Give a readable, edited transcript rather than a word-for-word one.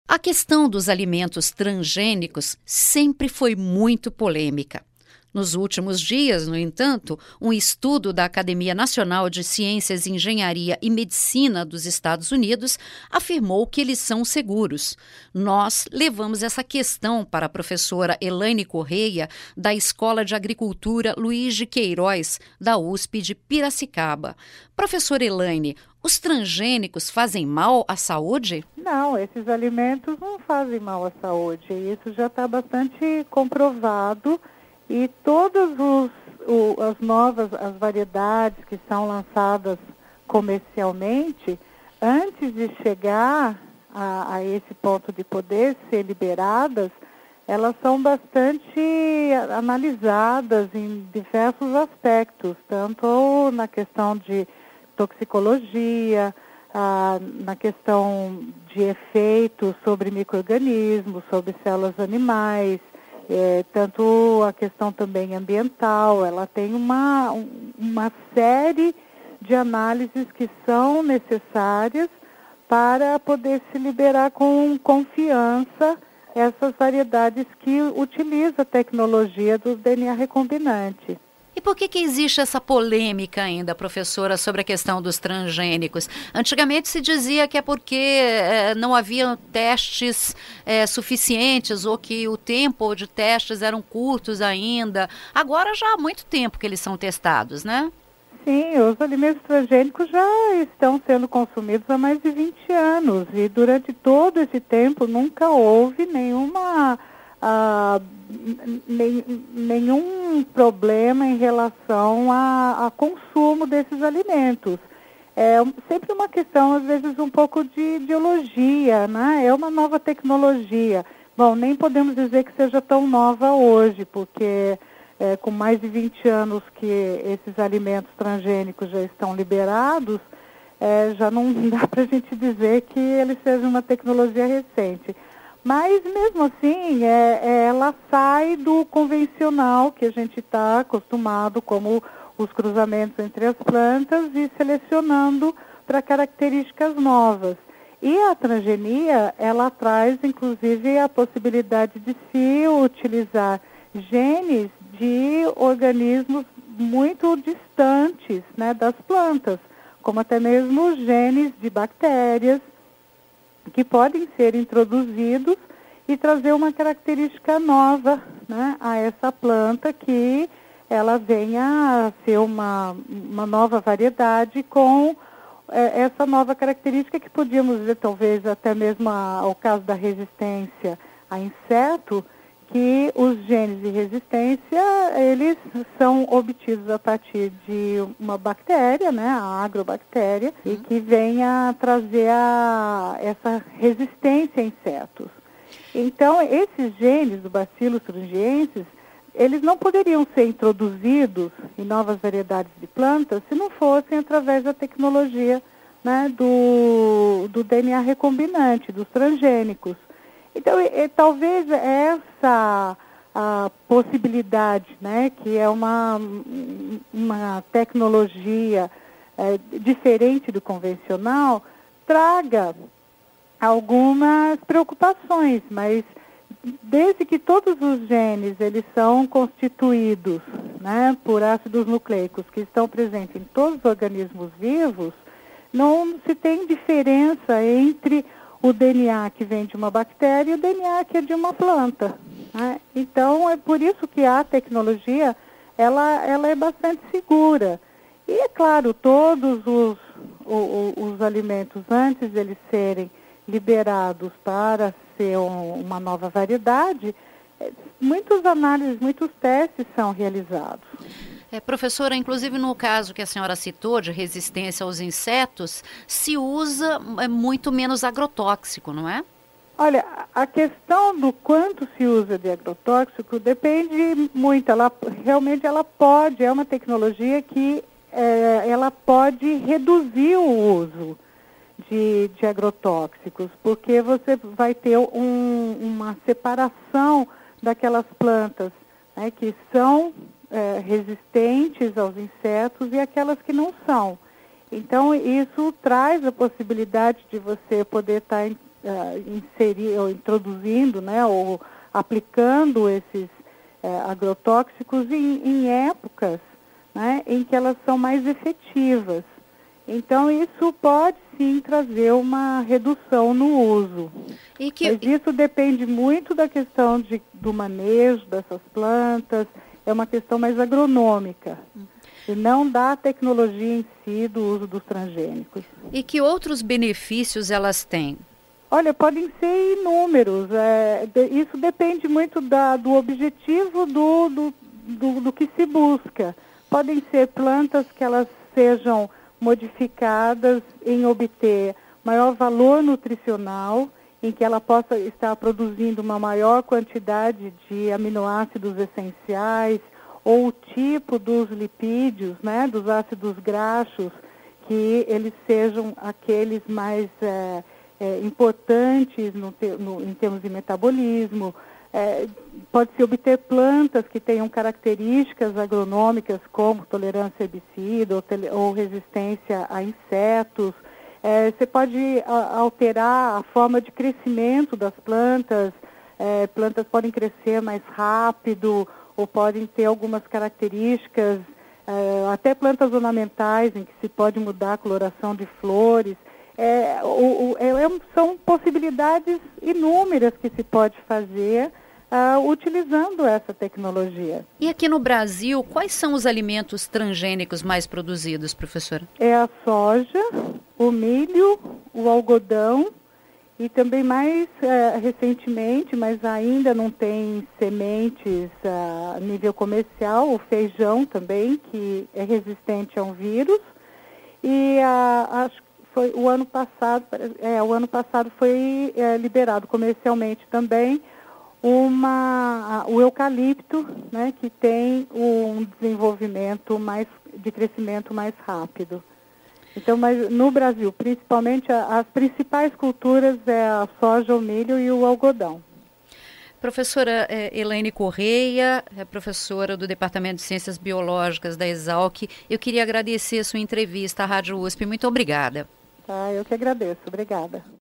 A questão dos alimentos transgênicos sempre foi muito polêmica. Nos últimos dias, no entanto, um estudo da Academia Nacional de Ciências, Engenharia e Medicina dos Estados Unidos afirmou que eles são seguros. Nós levamos essa questão para a professora Elaine Correia, da Escola de Agricultura Luiz de Queiroz, da USP de Piracicaba. Professora Elaine, os transgênicos fazem mal à saúde? Não, esses alimentos não fazem mal à saúde. Isso já está bastante comprovado. E todas as variedades que são lançadas comercialmente, antes de chegar a esse ponto de poder ser liberadas, elas são bastante analisadas em diversos aspectos, tanto na questão de toxicologia, na questão de efeitos sobre micro-organismos, sobre células animais, tanto a questão também ambiental. Ela tem uma série de análises que são necessárias para poder se liberar com confiança essas variedades que utilizam a tecnologia do DNA recombinante. E por que existe essa polêmica ainda, professora, sobre a questão dos transgênicos? Antigamente se dizia que é porque não haviam testes suficientes ou que o tempo de testes eram curtos ainda. Agora já há muito tempo que eles são testados, né? Sim, os alimentos transgênicos já estão sendo consumidos há mais de 20 anos e durante todo esse tempo nunca houve nenhum problema em relação a consumo desses alimentos. É sempre uma questão, às vezes, um pouco de ideologia, né? É uma nova tecnologia. Bom, nem podemos dizer que seja tão nova hoje, porque com mais de 20 anos que esses alimentos transgênicos já estão liberados, já não dá para a gente dizer que eles sejam uma tecnologia recente. Mas, mesmo assim, ela sai do convencional que a gente está acostumado, como os cruzamentos entre as plantas e selecionando para características novas. E a transgenia, ela traz, inclusive, a possibilidade de se utilizar genes de organismos muito distantes, né, das plantas, como até mesmo genes de bactérias, que podem ser introduzidos e trazer uma característica nova, né, a essa planta, que ela venha a ser uma nova variedade com essa nova característica que podíamos dizer, talvez até mesmo ao caso da resistência a inseto, que os genes de resistência, eles são obtidos a partir de uma bactéria, né, a agrobactéria, e que vem a trazer essa resistência a insetos. Então, esses genes do Bacillus thuringiensis, eles não poderiam ser introduzidos em novas variedades de plantas se não fossem através da tecnologia, né, do DNA recombinante, dos transgênicos. Então, talvez essa possibilidade, né, que é uma tecnologia diferente do convencional, traga algumas preocupações, mas desde que todos os genes eles são constituídos, né, por ácidos nucleicos que estão presentes em todos os organismos vivos, não se tem diferença entre o DNA que vem de uma bactéria e o DNA que é de uma planta, né? Então, é por isso que a tecnologia, ela é bastante segura. E, é claro, todos os alimentos, antes de eles serem liberados para ser uma nova variedade, muitas análises, muitos testes são realizados. Professora, inclusive no caso que a senhora citou de resistência aos insetos, se usa muito menos agrotóxico, não é? Olha, a questão do quanto se usa de agrotóxico depende muito. Realmente ela pode, é uma tecnologia que ela pode reduzir o uso de agrotóxicos, porque você vai ter uma separação daquelas plantas, né, que são resistentes aos insetos e aquelas que não são. Então, isso traz a possibilidade de você poder estar introduzindo, né, ou aplicando esses agrotóxicos em épocas, né, em que elas são mais efetivas. Então, isso pode sim trazer uma redução no uso. Mas isso depende muito da questão do manejo dessas plantas, é uma questão mais agronômica, e não da tecnologia em si do uso dos transgênicos. E que outros benefícios elas têm? Olha, podem ser inúmeros. Isso depende muito do objetivo do que se busca. Podem ser plantas que elas sejam modificadas em obter maior valor nutricional, em que ela possa estar produzindo uma maior quantidade de aminoácidos essenciais, ou o tipo dos lipídios, né, dos ácidos graxos, que eles sejam aqueles mais importantes em termos de metabolismo. Pode-se obter plantas que tenham características agronômicas como tolerância a herbicida ou resistência a insetos. Você pode alterar a forma de crescimento das plantas. Plantas podem crescer mais rápido ou podem ter algumas características, até plantas ornamentais em que se pode mudar a coloração de flores. São possibilidades inúmeras que se pode fazer utilizando essa tecnologia. E aqui no Brasil, quais são os alimentos transgênicos mais produzidos, professora? É a soja, o milho, o algodão e também mais recentemente, mas ainda não tem sementes a nível comercial, o feijão também, que é resistente a um vírus. E acho que foi o ano passado foi liberado comercialmente também o eucalipto, né, que tem um desenvolvimento de crescimento mais rápido. Então, mas no Brasil, principalmente, as principais culturas é a soja, o milho e o algodão. Professora Elaine Correia, professora do Departamento de Ciências Biológicas da Exalc, eu queria agradecer a sua entrevista à Rádio USP. Muito obrigada. Eu que agradeço. Obrigada.